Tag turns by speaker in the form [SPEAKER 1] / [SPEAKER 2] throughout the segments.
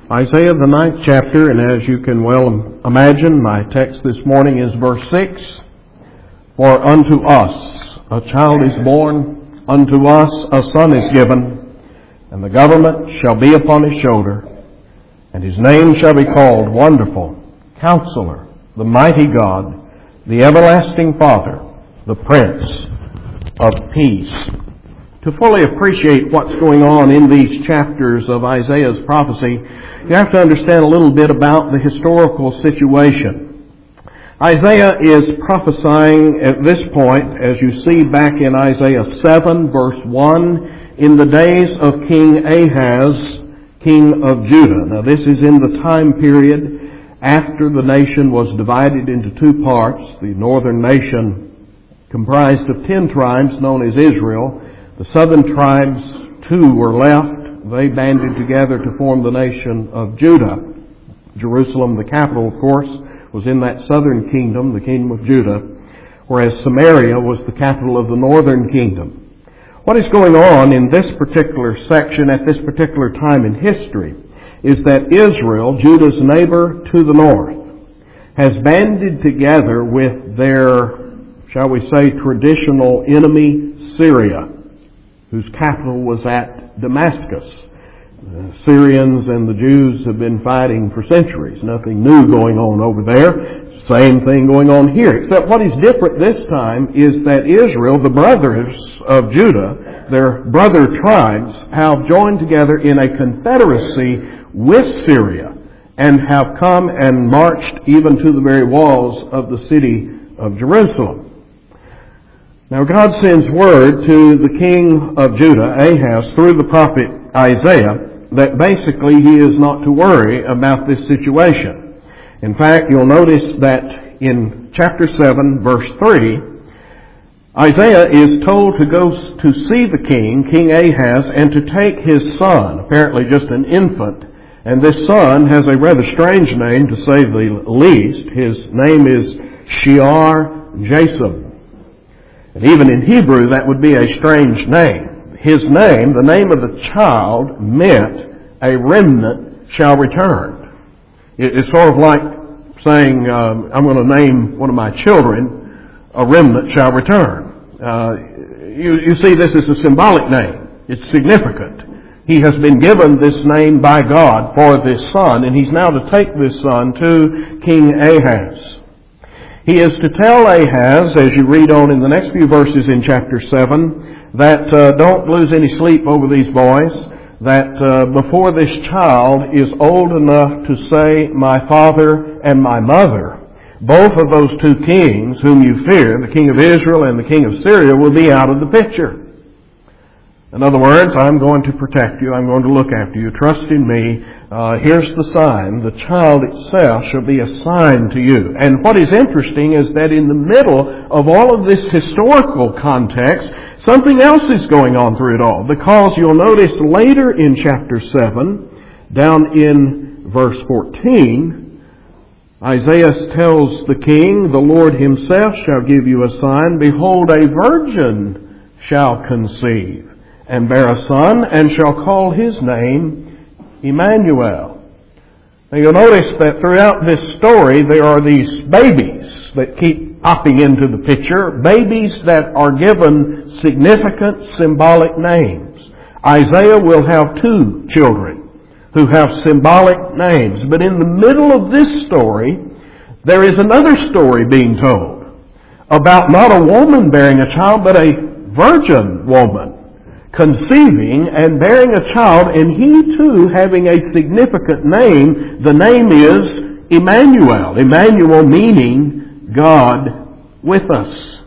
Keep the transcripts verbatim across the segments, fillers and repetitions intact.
[SPEAKER 1] Isaiah, the ninth chapter, and as you can well imagine, my text this morning is verse six. For unto us a child is born, unto us a son is given, and the government shall be upon his shoulder, and his name shall be called Wonderful, Counselor, the Mighty God, the Everlasting Father, the Prince of Peace. To fully appreciate what's going on in these chapters of Isaiah's prophecy, you have to understand a little bit about the historical situation. Isaiah is prophesying at this point, as you see back in Isaiah seven, verse one, in the days of King Ahaz, king of Judah. Now this is in the time period after the nation was divided into two parts. The northern nation comprised of ten tribes known as Israel. The southern tribes, two were left. They banded together to form the nation of Judah. Jerusalem, the capital, of course, was in that southern kingdom, the kingdom of Judah, whereas Samaria was the capital of the northern kingdom. What is going on in this particular section at this particular time in history is that Israel, Judah's neighbor to the north, has banded together with their, shall we say, traditional enemy, Syria, whose capital was at Damascus. The Syrians and the Jews have been fighting for centuries. Nothing new going on over there. Same thing going on here. Except what is different this time is that Israel, the brothers of Judah, their brother tribes, have joined together in a confederacy with Syria and have come and marched even to the very walls of the city of Jerusalem. Now God sends word to the king of Judah, Ahaz, through the prophet Isaiah, that basically he is not to worry about this situation. In fact, you'll notice that in chapter seven, verse three, Isaiah is told to go to see the king, King Ahaz, and to take his son, apparently just an infant. And this son has a rather strange name, to say the least. His name is Shear-Jashub. And even in Hebrew, that would be a strange name. His name, the name of the child, meant a remnant shall return. It's sort of like saying, um, I'm going to name one of my children, a remnant shall return. Uh, you, you see, this is a symbolic name. It's significant. He has been given this name by God for this son, and he's now to take this son to King Ahaz. He is to tell Ahaz, as you read on in the next few verses in chapter seven, that uh, don't lose any sleep over these boys, that uh, before this child is old enough to say, my father and my mother, both of those two kings whom you fear, the king of Israel and the king of Syria, will be out of the picture. In other words, I'm going to protect you. I'm going to look after you. Trust in me. Uh, here's the sign. The child itself shall be a sign to you. And what is interesting is that in the middle of all of this historical context, something else is going on through it all. Because you'll notice later in chapter seven, down in verse fourteen, Isaiah tells the king, the Lord himself shall give you a sign. Behold, a virgin shall conceive and bear a son, and shall call his name Emmanuel. Now you'll notice that throughout this story there are these babies that keep popping into the picture, babies that are given significant symbolic names. Isaiah will have two children who have symbolic names, but in the middle of this story there is another story being told about not a woman bearing a child, but a virgin woman conceiving and bearing a child, and he too having a significant name. The name is Emmanuel. Emmanuel meaning God with us.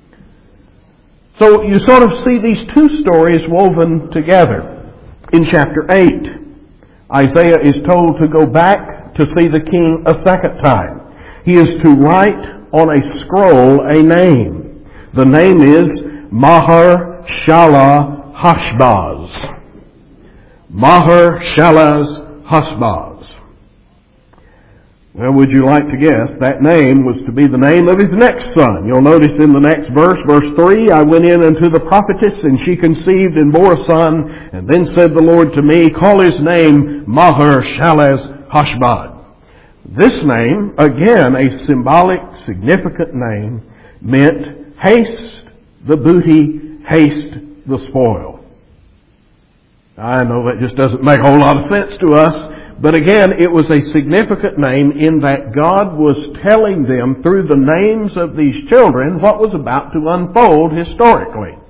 [SPEAKER 1] So you sort of see these two stories woven together. In chapter eight, Isaiah is told to go back to see the king a second time. He is to write on a scroll a name. The name is Maher-Shalal Hashbaz. Maher-Shalal Hashbaz. Well, would you like to guess? That name was to be the name of his next son. You'll notice in the next verse, verse three, I went in unto the prophetess, and she conceived and bore a son. And then said the Lord to me, call his name Maher-Shalal-Hash-Baz. This name, again a symbolic, significant name, meant haste the booty, haste the spoil. I know that just doesn't make a whole lot of sense to us. But again, it was a significant name in that God was telling them through the names of these children what was about to unfold historically.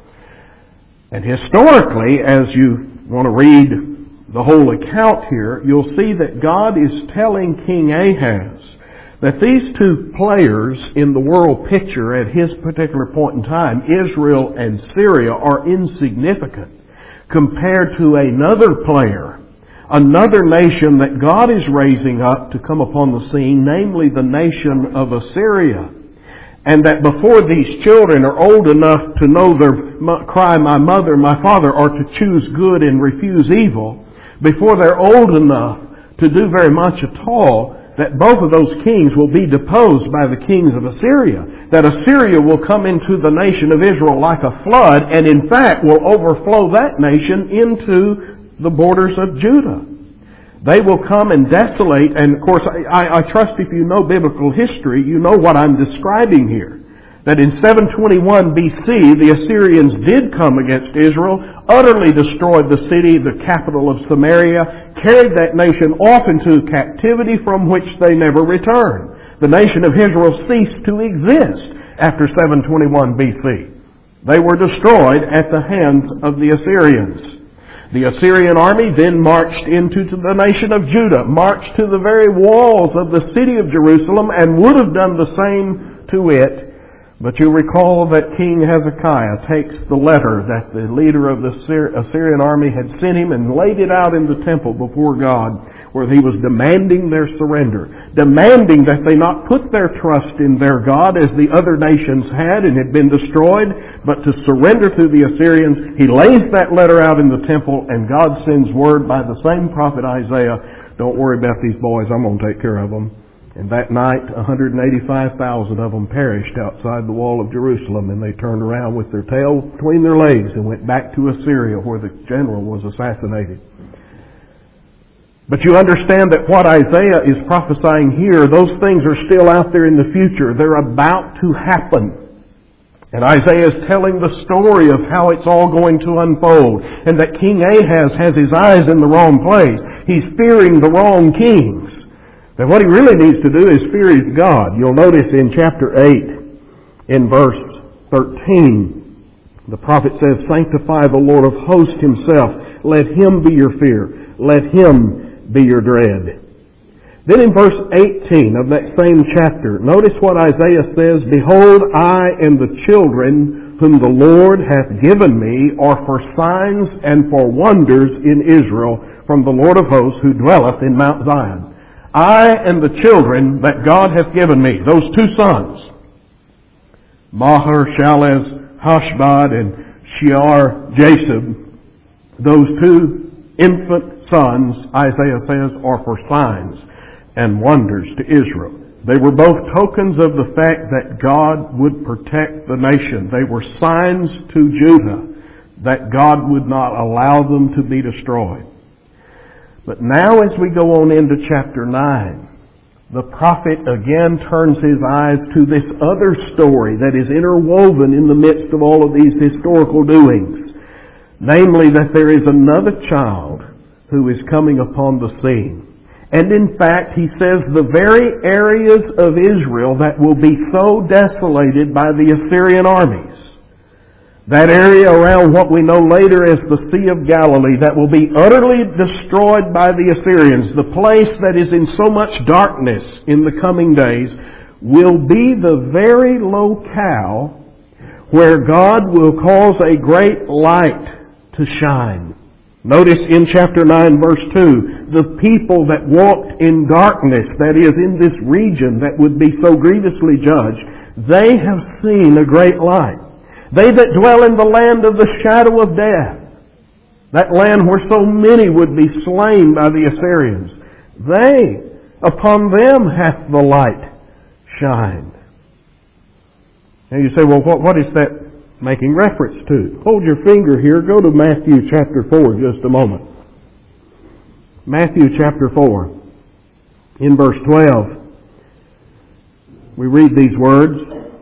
[SPEAKER 1] And historically, as you want to read the whole account here, you'll see that God is telling King Ahaz that these two players in the world picture at his particular point in time, Israel and Syria, are insignificant compared to another player, another nation that God is raising up to come upon the scene, namely the nation of Assyria. And that before these children are old enough to know their cry, my mother, my father, or to choose good and refuse evil, before they're old enough to do very much at all, that both of those kings will be deposed by the kings of Assyria. That Assyria will come into the nation of Israel like a flood, and in fact will overflow that nation into the borders of Judah. They will come and desolate, and of course I, I trust if you know biblical history, you know what I'm describing here. That in seven twenty-one B C, the Assyrians did come against Israel, utterly destroyed the city, the capital of Samaria, carried that nation off into captivity from which they never returned. The nation of Israel ceased to exist after seven twenty-one B C. They were destroyed at the hands of the Assyrians. The Assyrian army then marched into the nation of Judah, marched to the very walls of the city of Jerusalem, and would have done the same to it. But you recall that King Hezekiah takes the letter that the leader of the Assyrian army had sent him and laid it out in the temple before God, where he was demanding their surrender, demanding that they not put their trust in their God as the other nations had and had been destroyed, but to surrender to the Assyrians. He lays that letter out in the temple, and God sends word by the same prophet Isaiah, don't worry about these boys, I'm going to take care of them. And that night, one hundred eighty-five thousand of them perished outside the wall of Jerusalem, and they turned around with their tail between their legs and went back to Assyria, where the general was assassinated. But you understand that what Isaiah is prophesying here, those things are still out there in the future. They're about to happen. And Isaiah is telling the story of how it's all going to unfold. And that King Ahaz has his eyes in the wrong place. He's fearing the wrong kings. That what he really needs to do is fear his God. You'll notice in chapter eight, in verse thirteen, the prophet says, sanctify the Lord of hosts himself. Let him be your fear. Let him be your dread. Then in verse eighteen of that same chapter, notice what Isaiah says, behold, I and the children whom the Lord hath given me are for signs and for wonders in Israel from the Lord of hosts who dwelleth in Mount Zion. I and the children that God hath given me, those two sons, Maher-Shalal-Hash-Baz and Shear-Jashub, those two infant sons, Isaiah says, are for signs and wonders to Israel. They were both tokens of the fact that God would protect the nation. They were signs to Judah that God would not allow them to be destroyed. But now as we go on into chapter nine, the prophet again turns his eyes to this other story that is interwoven in the midst of all of these historical doings. Namely, that there is another child who is coming upon the scene. And in fact, he says the very areas of Israel that will be so desolated by the Assyrian armies, that area around what we know later as the Sea of Galilee, that will be utterly destroyed by the Assyrians, the place that is in so much darkness in the coming days, will be the very locale where God will cause a great light to shine. Notice in chapter nine verse two, the people that walked in darkness, that is in this region that would be so grievously judged, they have seen a great light. They that dwell in the land of the shadow of death, that land where so many would be slain by the Assyrians, they Upon them hath the light shined. Now you say, well, what, what is that making reference to? Hold your finger here. Go to Matthew chapter four just a moment. Matthew chapter four. In verse twelve, we read these words.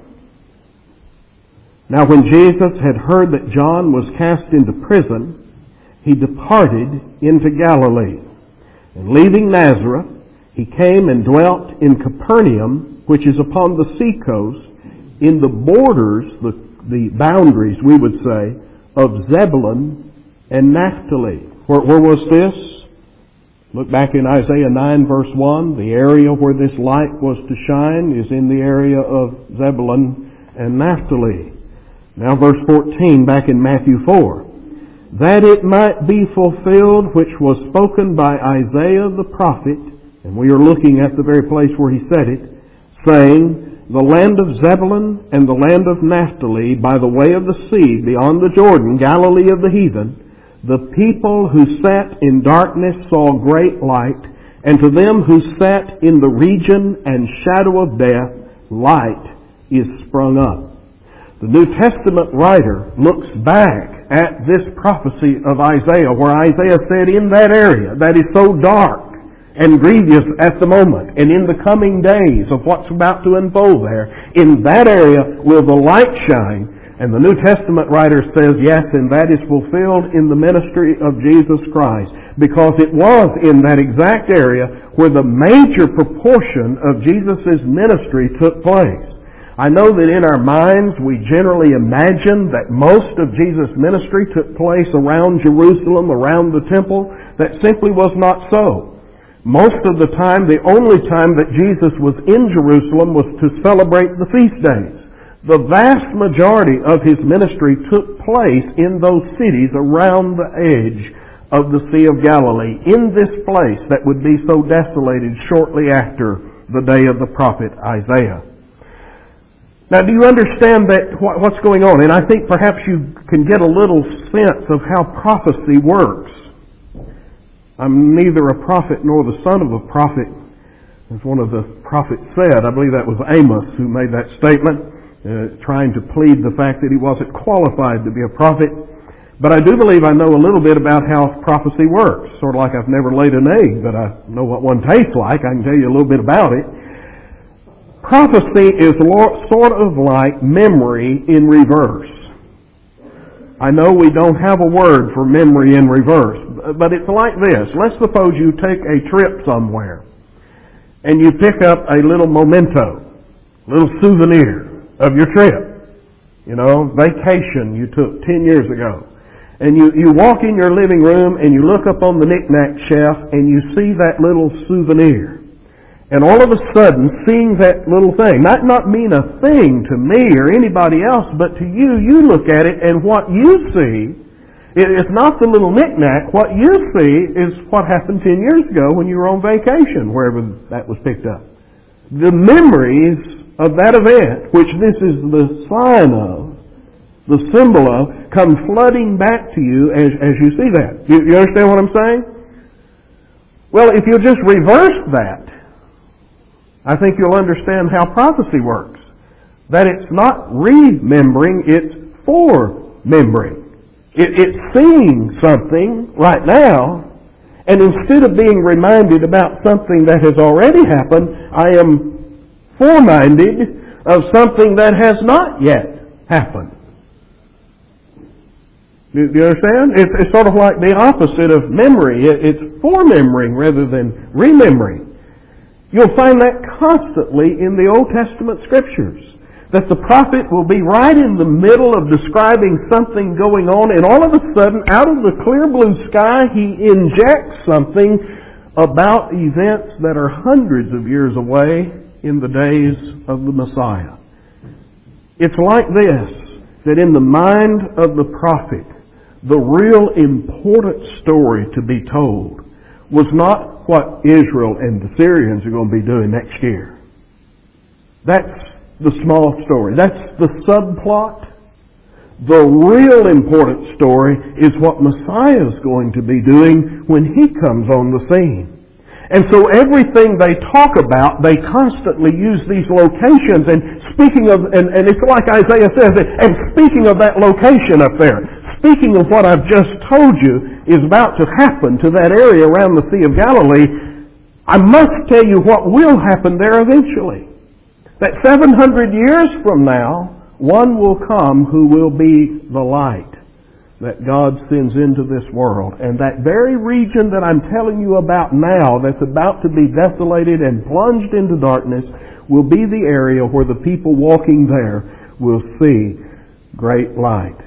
[SPEAKER 1] Now when Jesus had heard that John was cast into prison, he departed into Galilee. And leaving Nazareth, he came and dwelt in Capernaum, which is upon the sea coast, in the borders, the, the boundaries, we would say, of Zebulun and Naphtali. Where, where was this? Look back in Isaiah nine verse one. The area where this light was to shine is in the area of Zebulun and Naphtali. Now verse fourteen back in Matthew four. That it might be fulfilled which was spoken by Isaiah the prophet, and we are looking at the very place where he said it, saying, the land of Zebulun and the land of Naphtali by the way of the sea beyond the Jordan, Galilee of the heathen, the people who sat in darkness saw great light, and to them who sat in the region and shadow of death, light is sprung up. The New Testament writer looks back at this prophecy of Isaiah, where Isaiah said, in that area that is so dark and grievous at the moment, and in the coming days of what's about to unfold there, in that area will the light shine. And the New Testament writer says, yes, and that is fulfilled in the ministry of Jesus Christ, because it was in that exact area where the major proportion of Jesus' ministry took place. I know that in our minds we generally imagine that most of Jesus' ministry took place around Jerusalem, around the temple. That simply was not so. Most of the time, the only time that Jesus was in Jerusalem was to celebrate the feast days. The vast majority of his ministry took place in those cities around the edge of the Sea of Galilee, in this place that would be so desolated shortly after the day of the prophet Isaiah. Now, do you understand that what's going on? And I think perhaps you can get a little sense of how prophecy works. I'm neither a prophet nor the son of a prophet, as one of the prophets said. I believe that was Amos who made that statement. Uh, trying to plead the fact that he wasn't qualified to be a prophet. But I do believe I know a little bit about how prophecy works. Sort of like I've never laid an egg, but I know what one tastes like. I can tell you a little bit about it. Prophecy is sort of like memory in reverse. I know we don't have a word for memory in reverse, but it's like this. Let's suppose you take a trip somewhere and you pick up a little memento, a little souvenir of your trip. You know, vacation you took ten years ago. And you, you walk in your living room and you look up on the knick-knack shelf and you see that little souvenir. And all of a sudden, seeing that little thing, might not mean a thing to me or anybody else, but to you, you look at it and what you see, it's not the little knick-knack. What you see is what happened ten years ago when you were on vacation, wherever that was picked up. The memories of that event, which this is the sign of, the symbol of, come flooding back to you as, as you see that. You, you understand what I'm saying? Well, if you'll just reverse that, I think you'll understand how prophecy works. That it's not remembering, it's for-membering. It, it's seeing something right now, and instead of being reminded about something that has already happened, I am foreminded of something that has not yet happened. Do you understand? It's, it's sort of like the opposite of memory. It, it's foremembering rather than remembering. You'll find that constantly in the Old Testament Scriptures. That the prophet will be right in the middle of describing something going on, and all of a sudden, out of the clear blue sky, he injects something about events that are hundreds of years away in the days of the Messiah. It's like this, that in the mind of the prophet, the real important story to be told was not what Israel and the Syrians are going to be doing next year. That's the small story. That's the subplot. The real important story is what Messiah is going to be doing when He comes on the scene. And so everything they talk about, they constantly use these locations. And speaking of, and, and it's like Isaiah says, and speaking of that location up there, speaking of what I've just told you is about to happen to that area around the Sea of Galilee, I must tell you what will happen there eventually. That seven hundred years from now, one will come who will be the light that God sends into this world. And that very region that I'm telling you about now, that's about to be desolated and plunged into darkness, will be the area where the people walking there will see great light.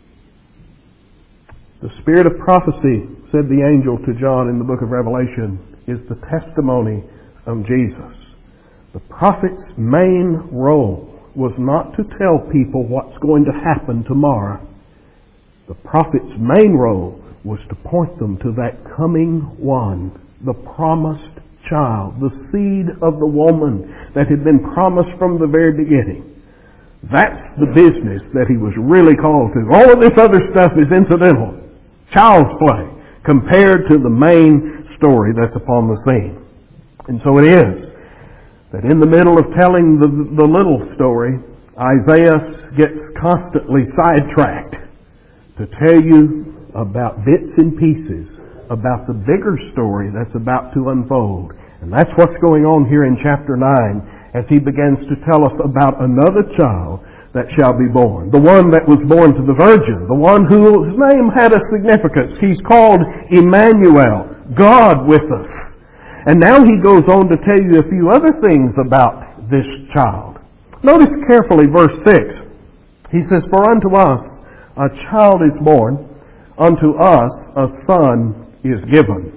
[SPEAKER 1] The spirit of prophecy, said the angel to John in the book of Revelation, is the testimony of Jesus. The prophet's main role was not to tell people what's going to happen tomorrow. The prophet's main role was to point them to that coming one, the promised child, the seed of the woman that had been promised from the very beginning. That's the business that he was really called to. All of this other stuff is incidental, child's play, compared to the main story that's upon the scene. And so it is that in the middle of telling the, the little story, Isaiah gets constantly sidetracked to tell you about bits and pieces about the bigger story that's about to unfold. And that's what's going on here in chapter nine as he begins to tell us about another child that shall be born. The one that was born to the virgin. The one whose name had a significance. He's called Emmanuel, God with us. And now he goes on to tell you a few other things about this child. Notice carefully verse six. He says, "For unto us a child is born, unto us a son is given."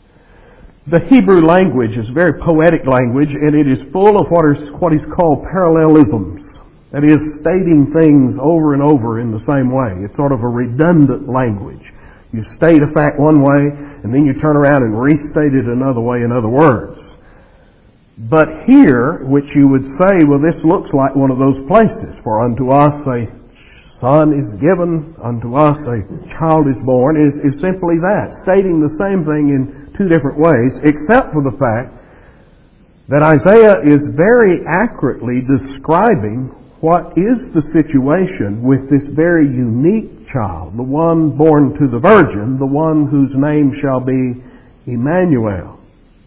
[SPEAKER 1] The Hebrew language is very poetic language, and it is full of what is what is called parallelisms. That is, stating things over and over in the same way. It's sort of a redundant language. You state a fact one way, and then you turn around and restate it another way in other words. But here, which you would say, well, this looks like one of those places. For unto us a son is given, unto us a child is born, is, is simply that, stating the same thing in two different ways, except for the fact that Isaiah is very accurately describing what is the situation with this very unique child, the one born to the virgin, the one whose name shall be Emmanuel.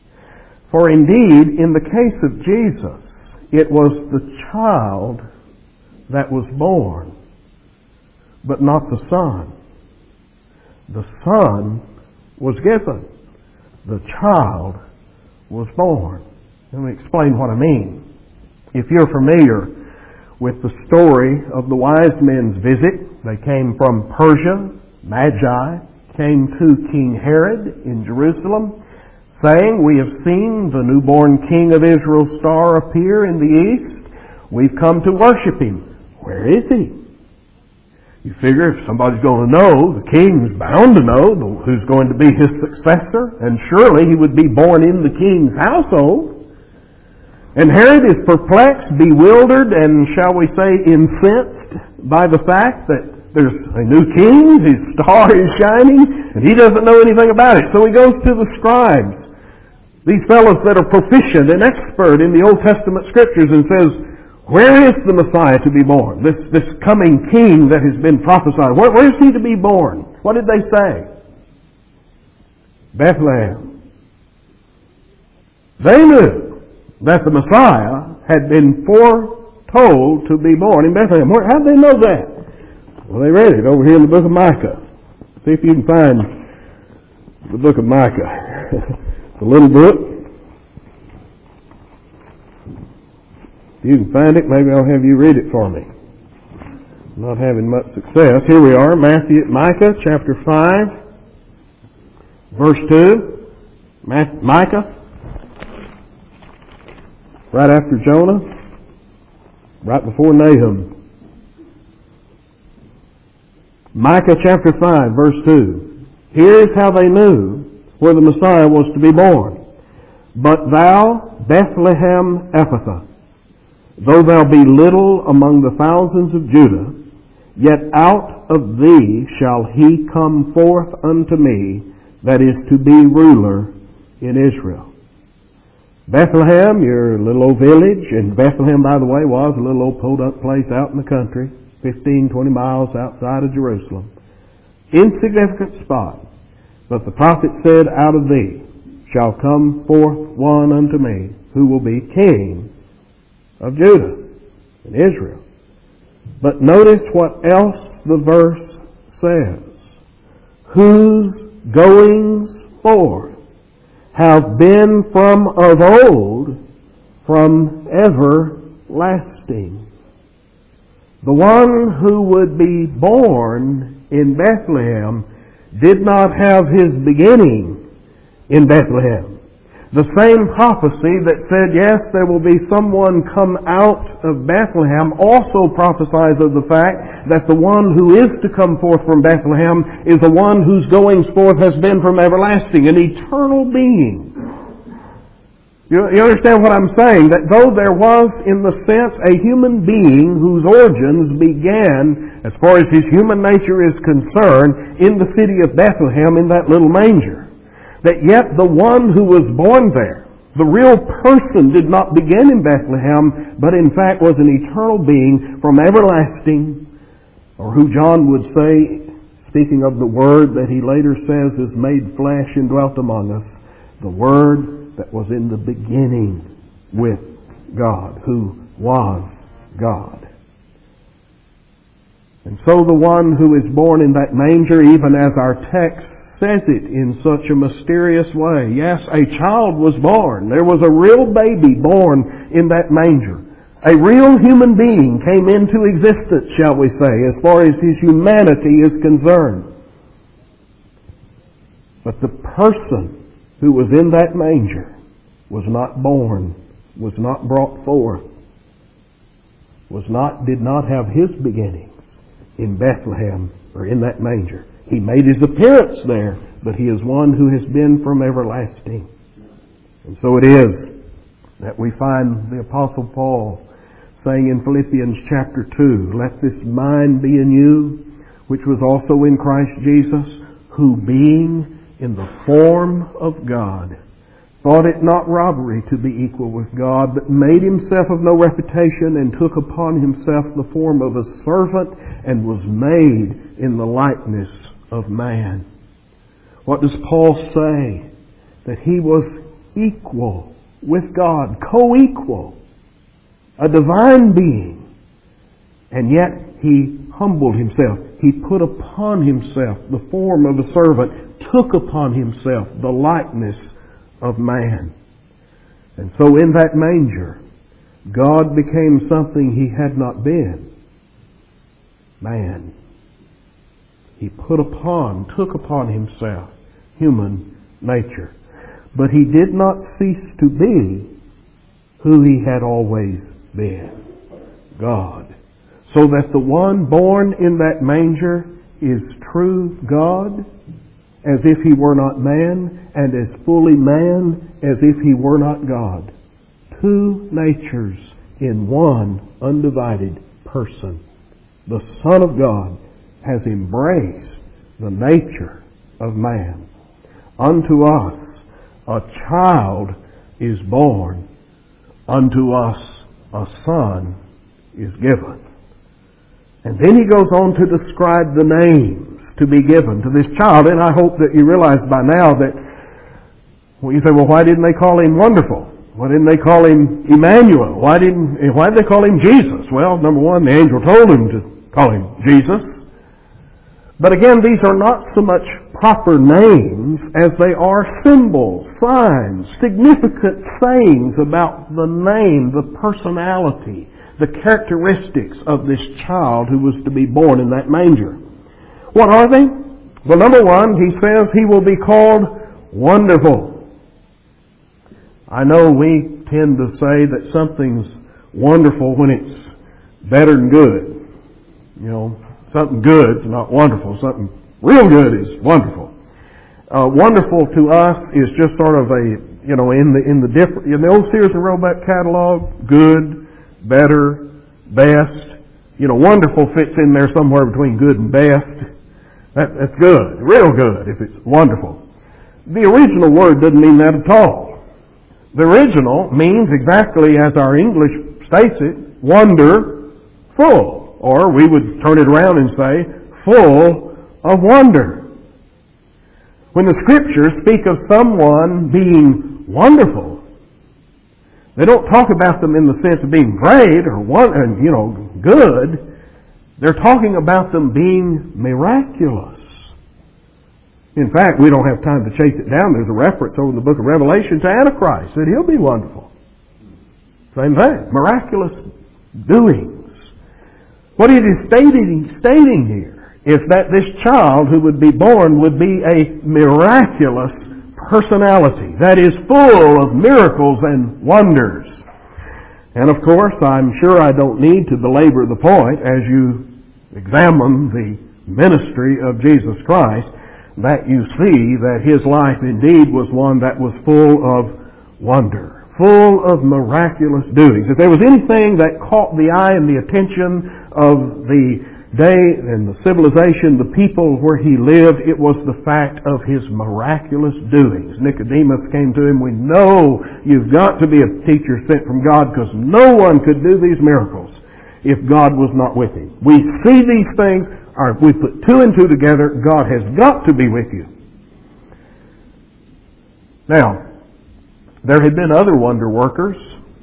[SPEAKER 1] For indeed, in the case of Jesus, it was the child that was born, but not the Son. The Son was given. The child was born. Let me explain what I mean. If you're familiar with the story of the wise men's visit, they came from Persia, Magi, came to King Herod in Jerusalem, saying, "We have seen the newborn King of Israel's star appear in the east. We've come to worship him. Where is he?" You figure if somebody's going to know, the king's bound to know who's going to be his successor, and surely he would be born in the king's household. And Herod is perplexed, bewildered, and shall we say incensed by the fact that there's a new king, his star is shining, and he doesn't know anything about it. So he goes to the scribes, these fellows that are proficient and expert in the Old Testament scriptures, and says, "Where is the Messiah to be born? This, this coming king that has been prophesied. Where, where is he to be born?" What did they say? Bethlehem. They knew that the Messiah had been foretold to be born in Bethlehem. How did they know that? Well, they read it over here in the book of Micah. See if you can find the book of Micah. It's a little book. If you can find it, maybe I'll have you read it for me. I'm not having much success. Here we are, Matthew, Micah chapter five, verse two. Micah, right after Jonah, right before Nahum. Micah chapter five, verse two. "Here is how they knew where the Messiah was to be born. But thou, Bethlehem Ephrathah, though thou be little among the thousands of Judah, yet out of thee shall he come forth unto me, that is to be ruler in Israel." Bethlehem, your little old village, and Bethlehem, by the way, was a little old podunk place out in the country, fifteen, twenty miles outside of Jerusalem. Insignificant spot. But the prophet said, out of thee shall come forth one unto me, who will be king of Judah and Israel. But notice what else the verse says. Whose goings forth have been from of old, from everlasting. The one who would be born in Bethlehem did not have his beginning in Bethlehem. The same prophecy that said, yes, there will be someone come out of Bethlehem, also prophesies of the fact that the one who is to come forth from Bethlehem is the one whose goings forth has been from everlasting, an eternal being. You, you understand what I'm saying? That though there was, in the sense, a human being whose origins began, as far as his human nature is concerned, in the city of Bethlehem, in that little manger, that yet the one who was born there, the real person, did not begin in Bethlehem, but in fact was an eternal being from everlasting, or who John would say, speaking of the Word that he later says is made flesh and dwelt among us, the Word that was in the beginning with God, who was God. And so the one who is born in that manger, even as our text says it in such a mysterious way. Yes, a child was born. There was a real baby born in that manger. A real human being came into existence, shall we say, as far as his humanity is concerned. But the person who was in that manger was not born, was not brought forth, was not, did not have his beginnings in Bethlehem or in that manger. He made his appearance there, but he is one who has been from everlasting. And so it is that we find the Apostle Paul saying in Philippians chapter two, let this mind be in you, which was also in Christ Jesus, who being in the form of God, thought it not robbery to be equal with God, but made himself of no reputation, and took upon himself the form of a servant, and was made in the likeness of man. What does Paul say? That he was equal with God, co-equal, a divine being, and yet he humbled himself. He put upon himself the form of a servant, took upon himself the likeness of man. And so in that manger, God became something he had not been. Man. He put upon, took upon himself human nature. But he did not cease to be who he had always been. God. So that the one born in that manger is true God, as if he were not man, and as fully man as if he were not God. Two natures in one undivided person. The Son of God has embraced the nature of man. Unto us a child is born. Unto us a son is given. And then he goes on to describe the names to be given to this child. And I hope that you realize by now that, well, you say, well, why didn't they call him Wonderful? Why didn't they call him Emmanuel? Why didn't, why did they call him Jesus? Well, number one, the angel told him to call him Jesus. But again, these are not so much proper names as they are symbols, signs, significant sayings about the name, the personality, the characteristics of this child who was to be born in that manger. What are they? Well, number one, he says he will be called Wonderful. I know we tend to say that something's wonderful when it's better than good. You know, something good is not wonderful. Something real good is wonderful. Uh, wonderful to us is just sort of a, you know, in the in the different in the old Sears and Roebuck catalog, good, better, best. You know, wonderful fits in there somewhere between good and best. That, that's good, real good if it's wonderful. The original word doesn't mean that at all. The original means exactly as our English states it, wonderful. Or we would turn it around and say, full of wonder. When the Scriptures speak of someone being wonderful, they don't talk about them in the sense of being great or one, and you know, good. They're talking about them being miraculous. In fact, we don't have time to chase it down. There's a reference over in the book of Revelation to Antichrist, that he'll be wonderful. Same thing. Miraculous doings. What it is stating, stating here is that this child who would be born would be a miraculous personality that is full of miracles and wonders. And of course, I'm sure I don't need to belabor the point as you examine the ministry of Jesus Christ, that you see that His life indeed was one that was full of wonder, full of miraculous doings. If there was anything that caught the eye and the attention of the day and the civilization, the people where He lived, it was the fact of His miraculous doings. Nicodemus came to Him, we know you've got to be a teacher sent from God, because no one could do these miracles if God was not with Him. We see these things, or if we put two and two together, God has got to be with you. Now, there had been other wonder workers.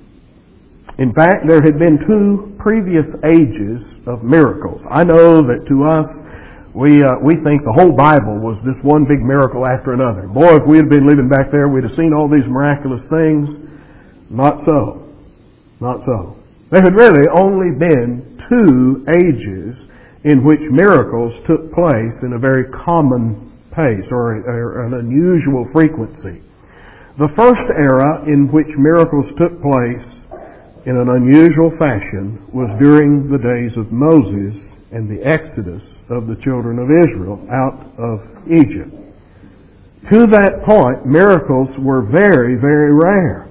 [SPEAKER 1] In fact, there had been two previous ages of miracles. I know that to us, we uh, we think the whole Bible was just one big miracle after another. Boy, if we had been living back there, we'd have seen all these miraculous things. Not so. Not so. There had really only been two ages in which miracles took place in a very common pace or, or an unusual frequency. The first era in which miracles took place in an unusual fashion was during the days of Moses and the exodus of the children of Israel out of Egypt. To that point, miracles were very, very rare.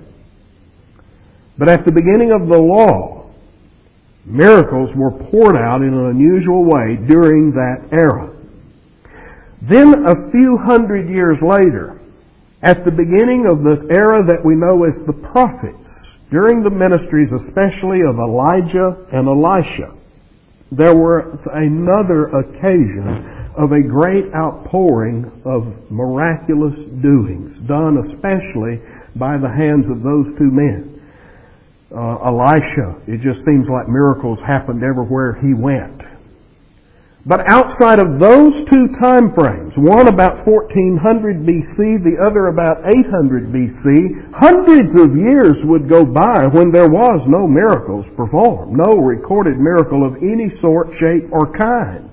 [SPEAKER 1] But at the beginning of the law, miracles were poured out in an unusual way during that era. Then a few hundred years later, at the beginning of the era that we know as the prophets, during the ministries especially of Elijah and Elisha, there were another occasion of a great outpouring of miraculous doings, done especially by the hands of those two men. Uh, Elisha, it just seems like miracles happened everywhere he went. But outside of those two time frames, one about fourteen hundred B C, the other about eight hundred B C, hundreds of years would go by when there was no miracles performed, no recorded miracle of any sort, shape, or kind.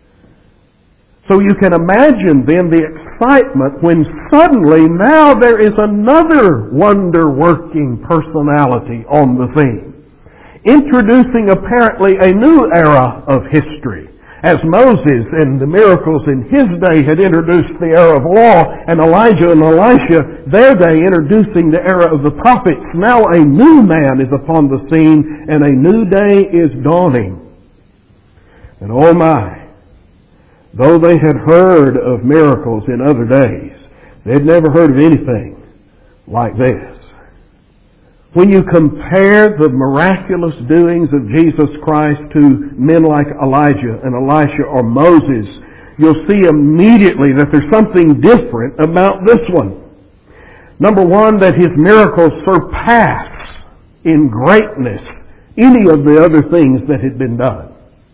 [SPEAKER 1] So you can imagine then the excitement when suddenly now there is another wonder-working personality on the scene, introducing apparently a new era of history. As Moses and the miracles in his day had introduced the era of law, and Elijah and Elisha, their day, introducing the era of the prophets, now a new man is upon the scene and a new day is dawning. And oh my, though they had heard of miracles in other days, they'd never heard of anything like this. When you compare the miraculous doings of Jesus Christ to men like Elijah and Elisha or Moses, you'll see immediately that there's something different about this one. Number one, that his miracles surpass in greatness any of the other things that had been done.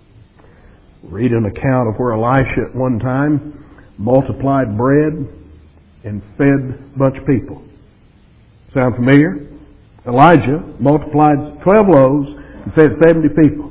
[SPEAKER 1] Read an account of where Elisha at one time multiplied bread and fed a bunch of people. Sound familiar? Elijah multiplied twelve loaves and fed seventy people.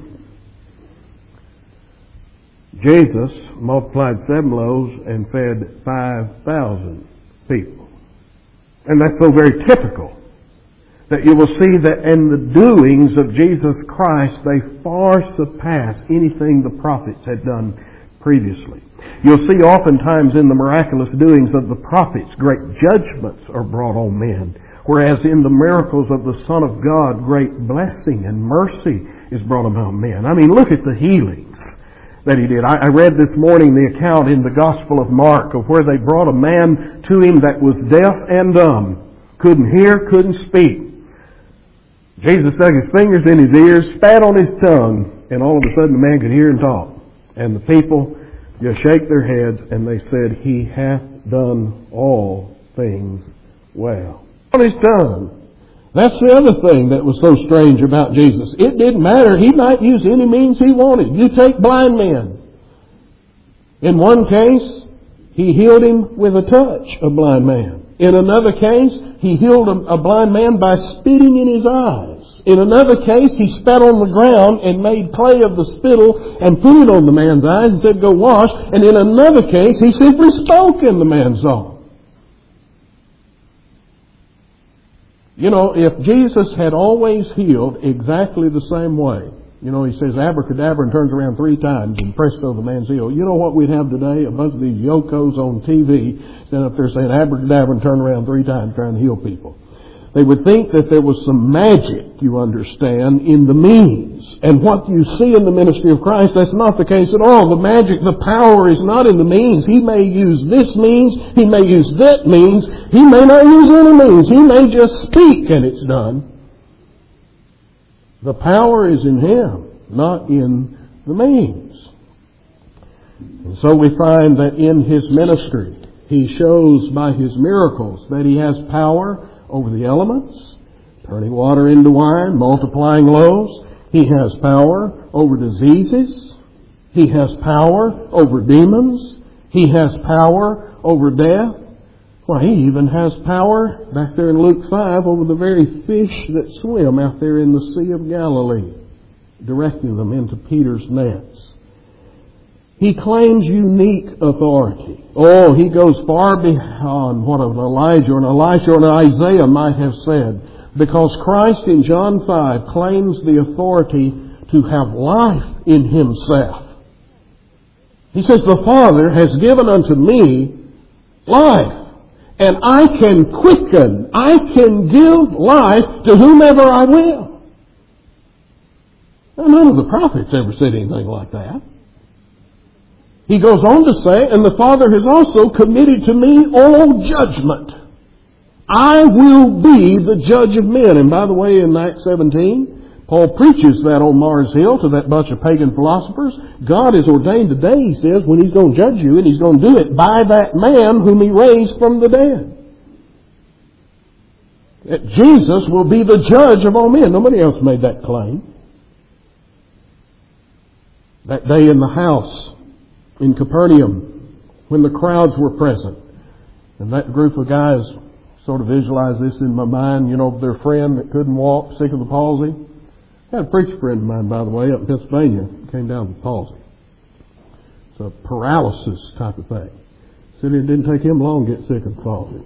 [SPEAKER 1] Jesus multiplied seven loaves and fed five thousand people. And that's so very typical that you will see that in the doings of Jesus Christ, they far surpass anything the prophets had done previously. You'll see oftentimes in the miraculous doings of the prophets, great judgments are brought on men. Whereas in the miracles of the Son of God, great blessing and mercy is brought among men. I mean, look at the healings that he did. I, I read this morning the account in the Gospel of Mark of where they brought a man to him that was deaf and dumb, couldn't hear, couldn't speak. Jesus stuck his fingers in his ears, spat on his tongue, and all of a sudden the man could hear and talk. And the people just shake their heads and they said, He hath done all things well. On his tongue. That's the other thing that was so strange about Jesus. It didn't matter. He might use any means he wanted. You take blind men. In one case, he healed him with a touch, a blind man. In another case, he healed a blind man by spitting in his eyes. In another case, he spat on the ground and made clay of the spittle and put it on the man's eyes and said, go wash. And in another case, he simply spoke and the man saw. You know, if Jesus had always healed exactly the same way, you know, he says abracadabra and turns around three times and presto, the man's healed. You know what we'd have today? A bunch of these yokos on T V standing up there saying abracadabra and turn around three times trying to heal people. They would think that there was some magic, you understand, in the means. And what you see in the ministry of Christ, that's not the case at all. The magic, the power is not in the means. He may use this means, he may use that means, he may not use any means. He may just speak and it's done. The power is in Him, not in the means. And so we find that in His ministry, He shows by His miracles that He has power over the elements, turning water into wine, multiplying loaves. He has power over diseases. He has power over demons. He has power over death. Well, He even has power back there in Luke five over the very fish that swim out there in the Sea of Galilee, directing them into Peter's nets. He claims unique authority. Oh, He goes far beyond what an Elijah or an Elisha or an Isaiah might have said. Because Christ in John five claims the authority to have life in Himself. He says, the Father has given unto me life. And I can quicken, I can give life to whomever I will. Now, none of the prophets ever said anything like that. He goes on to say, and the Father has also committed to me all judgment. I will be the judge of men. And by the way, in Acts seventeen, Paul preaches that on Mars Hill to that bunch of pagan philosophers. God has ordained a day, he says, when He's going to judge you, and He's going to do it by that man whom He raised from the dead. That Jesus will be the judge of all men. Nobody else made that claim. That day in the house in Capernaum, when the crowds were present, and that group of guys sort of visualized this in my mind, you know, their friend that couldn't walk, sick of the palsy. I had a preacher friend of mine, by the way, up in Pennsylvania, came down with palsy. It's a paralysis type of thing. Said it didn't take him long to get sick of the palsy.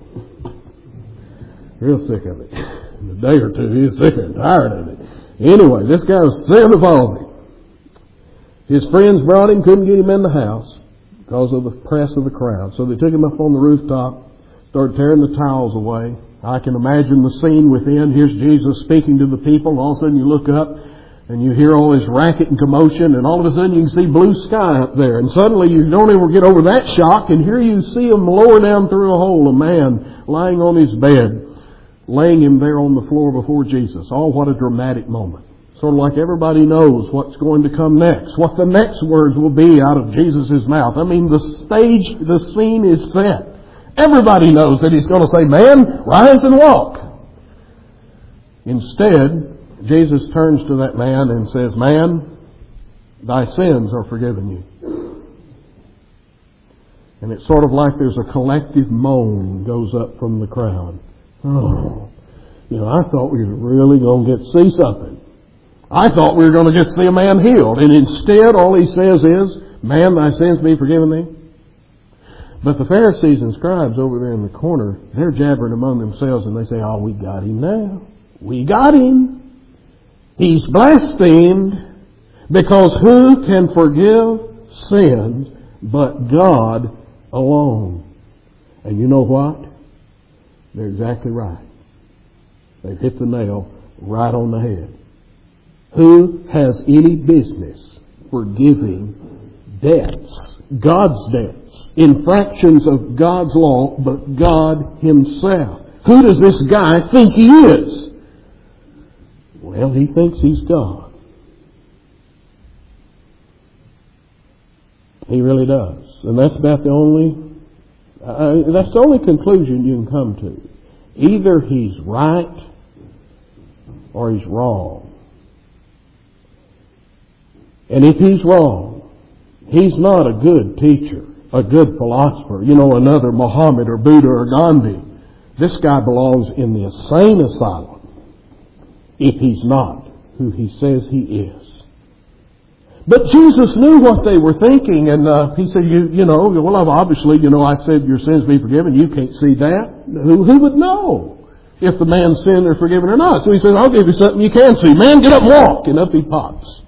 [SPEAKER 1] Real sick of it. In a day or two, he was sick and tired of it. Anyway, this guy was sick of the palsy. His friends brought him, couldn't get him in the house because of the press of the crowd. So they took him up on the rooftop, started tearing the tiles away. I can imagine the scene within. Here's Jesus speaking to the people, and all of a sudden you look up and you hear all this racket and commotion, and all of a sudden you can see blue sky up there. And suddenly you don't ever get over that shock, and here you see him lower down through a hole, a man lying on his bed, laying him there on the floor before Jesus. Oh, what a dramatic moment. Sort of like everybody knows what's going to come next, what the next words will be out of Jesus' mouth. I mean, the stage, the scene is set. Everybody knows that He's going to say, man, rise and walk. Instead, Jesus turns to that man and says, man, thy sins are forgiven you. And it's sort of like there's a collective moan goes up from the crowd. Oh, you know, I thought we were really going to get to see something. I thought we were going to get to see a man healed. And instead, all He says is, man, thy sins be forgiven thee. But the Pharisees and scribes over there in the corner, they're jabbering among themselves and they say, oh, we got him now. We got him. He's blasphemed, because who can forgive sins but God alone? And you know what? They're exactly right. They've hit the nail right on the head. Who has any business forgiving debts, God's debts, infractions of God's law, but God Himself? Who does this guy think he is? Well, he thinks he's God. He really does. And that's about the only, uh, that's the only conclusion you can come to. Either he's right or he's wrong. And if he's wrong, he's not a good teacher, a good philosopher, you know, another Muhammad or Buddha or Gandhi. This guy belongs in the insane asylum if he's not who he says he is. But Jesus knew what they were thinking, and uh, he said, you, you know, well, obviously, you know, I said your sins be forgiven. You can't see that. Who, who would know if the man's sins are forgiven or not? So he says, I'll give you something you can see. Man, get up and walk. And up he pops.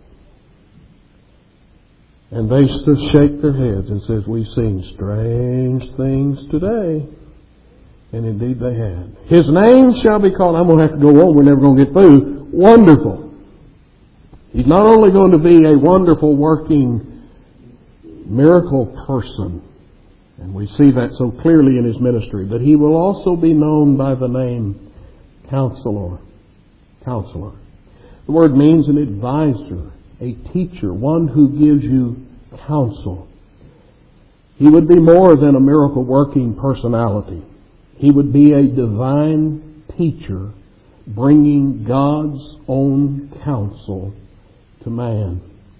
[SPEAKER 1] And they just shake their heads and says, we've seen strange things today. And indeed they had. His name shall be called, I'm going to have to go on, we're never going to get through, Wonderful. He's not only going to be a wonderful working miracle person, and we see that so clearly in his ministry, but he will also be known by the name Counselor. Counselor. The word means an advisor, a teacher, one who gives you counsel. He would be more than a miracle working personality. He would be a divine teacher bringing God's own counsel to man.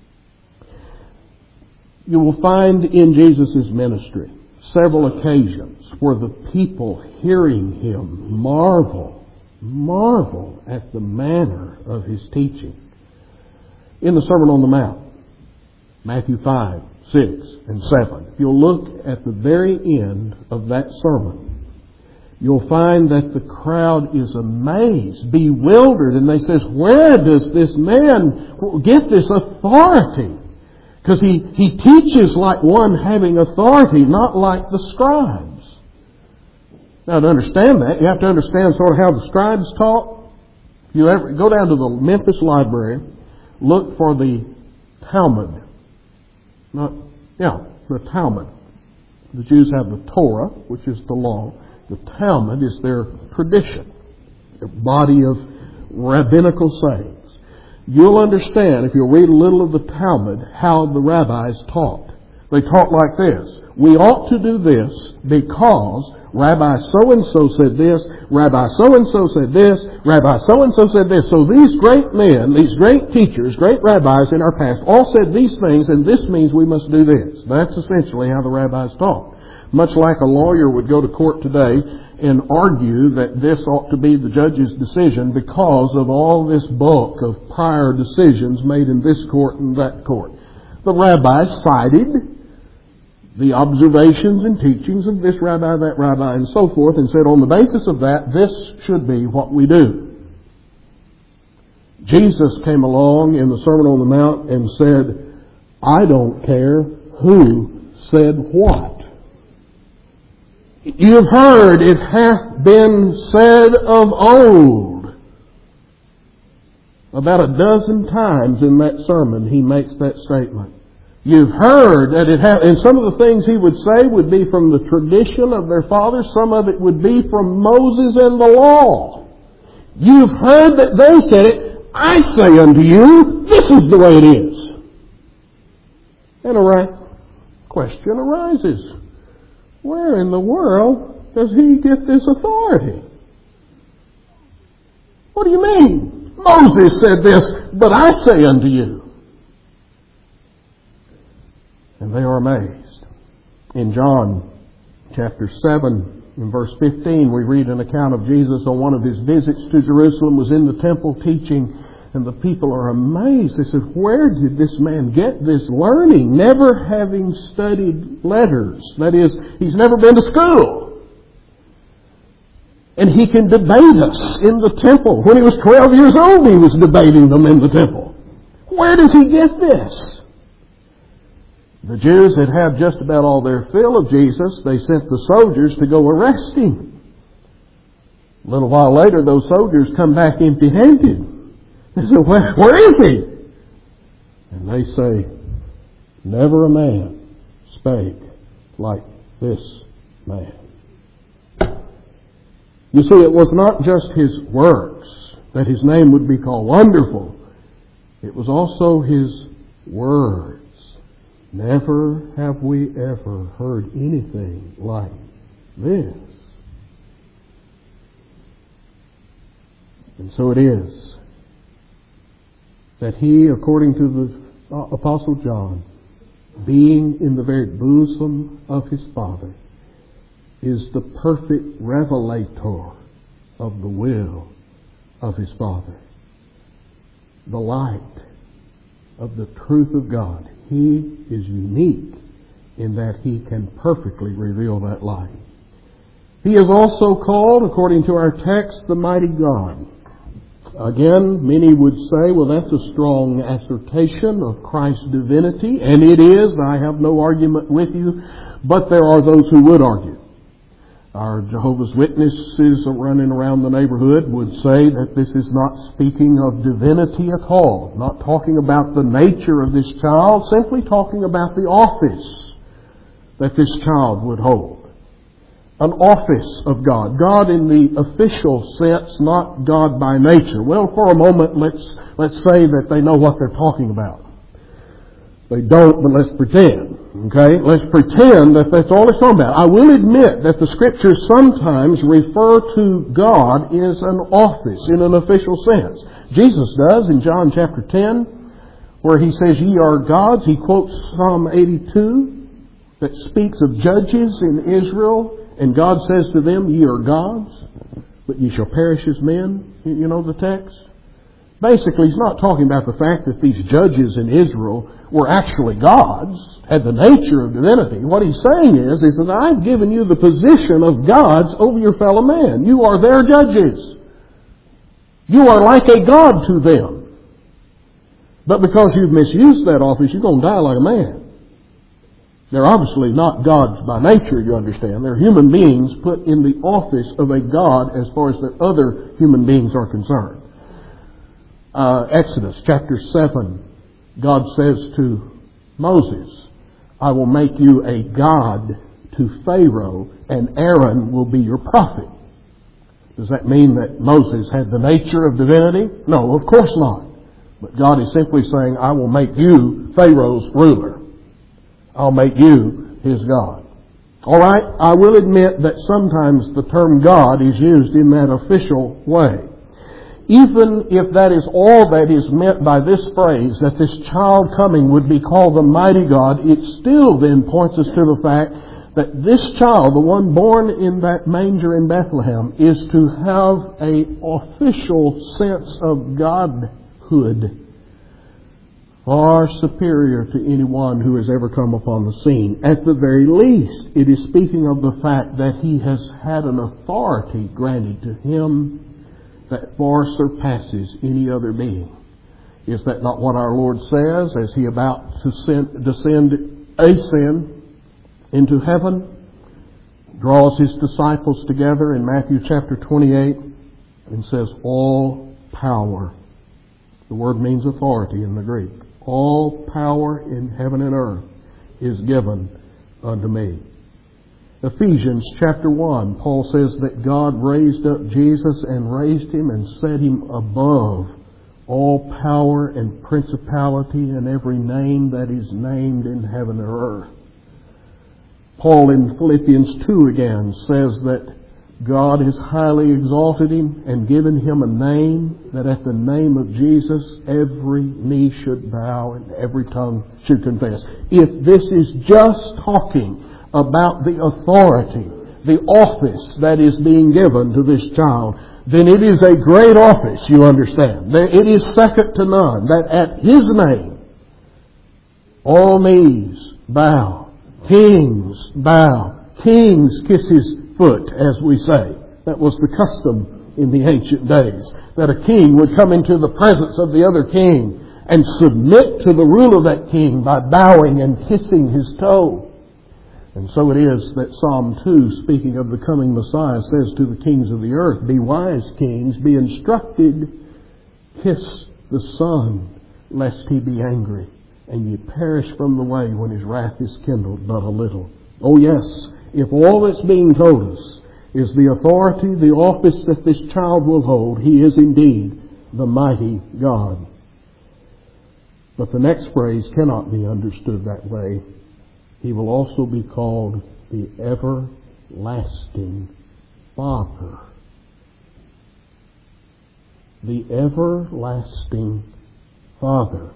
[SPEAKER 1] You will find in Jesus' ministry several occasions where the people hearing him marvel, marvel at the manner of his teaching. In the Sermon on the Mount, Matthew five, six, and seven, if you'll look at the very end of that sermon, you'll find that the crowd is amazed, bewildered, and they says, where does this man get this authority? Because he, he teaches like one having authority, not like the scribes. Now, to understand that, you have to understand sort of how the scribes taught. If you ever go down to the Memphis Library, look for the Talmud. Not, yeah, the Talmud. The Jews have the Torah, which is the law. The Talmud is their tradition, their body of rabbinical sayings. You'll understand, if you'll read a little of the Talmud, how the rabbis taught. They taught like this. We ought to do this because Rabbi so-and-so said this, Rabbi so-and-so said this, Rabbi so-and-so said this. So these great men, these great teachers, great rabbis in our past all said these things, and this means we must do this. That's essentially how the rabbis taught. Much like a lawyer would go to court today and argue that this ought to be the judge's decision because of all this bulk of prior decisions made in this court and that court. The rabbis cited the observations and teachings of this rabbi, that rabbi, and so forth, and said on the basis of that, this should be what we do. Jesus came along in the Sermon on the Mount and said, I don't care who said what. You've heard it hath been said of old. About a dozen times in that sermon he makes that statement. You've heard that it hath, and some of the things he would say would be from the tradition of their fathers. Some of it would be from Moses and the law. You've heard that they said it. I say unto you, this is the way it is. And a right question arises. Where in the world does he get this authority? What do you mean? Moses said this, but I say unto you. And they are amazed. In John chapter seven, in verse fifteen, we read an account of Jesus on one of his visits to Jerusalem, was in the temple teaching, and the people are amazed. They said, where did this man get this learning, never having studied letters? That is, he's never been to school. And he can debate us in the temple. When he was twelve years old, he was debating them in the temple. Where does he get this? The Jews had had just about all their fill of Jesus. They sent the soldiers to go arrest him. A little while later, those soldiers come back empty-handed. They say, where, where is he? And they say, never a man spake like this man. You see, it was not just His works that His name would be called wonderful. It was also His words. Never have we ever heard anything like this. And so it is that He, according to the Apostle John, being in the very bosom of His Father, is the perfect revelator of the will of His Father. The light of the truth of God. He is unique in that He can perfectly reveal that light. He is also called, according to our text, the mighty God. Again, many would say, well, that's a strong assertion of Christ's divinity, and it is. I have no argument with you, but there are those who would argue. Our Jehovah's Witnesses running around the neighborhood would say that this is not speaking of divinity at all, not talking about the nature of this child, simply talking about the office that this child would hold. An office of God. God in the official sense, not God by nature. Well, for a moment, let's, let's say that they know what they're talking about. They don't, but let's pretend. Okay? Let's pretend that that's all it's talking about. I will admit that the Scriptures sometimes refer to God as an office in an official sense. Jesus does in John chapter ten, where He says, "Ye are gods." He quotes Psalm eighty-two that speaks of judges in Israel, and God says to them, "Ye are gods, but ye shall perish as men." You know the text? Basically, He's not talking about the fact that these judges in Israel were actually gods, had the nature of divinity. What He's saying is, is that I've given you the position of gods over your fellow man. You are their judges. You are like a god to them. But because you've misused that office, you're going to die like a man. They're obviously not gods by nature, you understand. They're human beings put in the office of a god as far as the other human beings are concerned. Uh, Exodus chapter seven, God says to Moses, "I will make you a god to Pharaoh, and Aaron will be your prophet." Does that mean that Moses had the nature of divinity? No, of course not. But God is simply saying, "I will make you Pharaoh's ruler. I'll make you his God." All right, I will admit that sometimes the term God is used in that official way. Even if that is all that is meant by this phrase, that this child coming would be called the mighty God, it still then points us to the fact that this child, the one born in that manger in Bethlehem, is to have an official sense of godhood, far superior to anyone who has ever come upon the scene. At the very least, it is speaking of the fact that He has had an authority granted to Him that far surpasses any other being. Is that not what our Lord says as He about to send, descend, ascend into heaven? Draws His disciples together in Matthew chapter twenty-eight and says, "All power." The word means authority in the Greek. "All power in heaven and earth is given unto me." Ephesians chapter one, Paul says that God raised up Jesus and raised Him and set Him above all power and principality and every name that is named in heaven and earth. Paul in Philippians two again says that God has highly exalted Him and given Him a name, that at the name of Jesus every knee should bow and every tongue should confess. If this is just talking about the authority, the office that is being given to this child, then it is a great office, you understand. It is second to none, that at His name all knees bow, kings bow, kings kiss His foot, as we say. That was the custom in the ancient days, that a king would come into the presence of the other king and submit to the rule of that king by bowing and kissing his toe. And so it is that Psalm two, speaking of the coming Messiah, says to the kings of the earth, "Be wise, kings, be instructed, kiss the Son, lest He be angry, and ye perish from the way when His wrath is kindled but a little." Oh yes, if all that's being told us is the authority, the office that this child will hold. He is indeed the mighty God. But the next phrase cannot be understood that way. He will also be called the everlasting Father. The everlasting Father.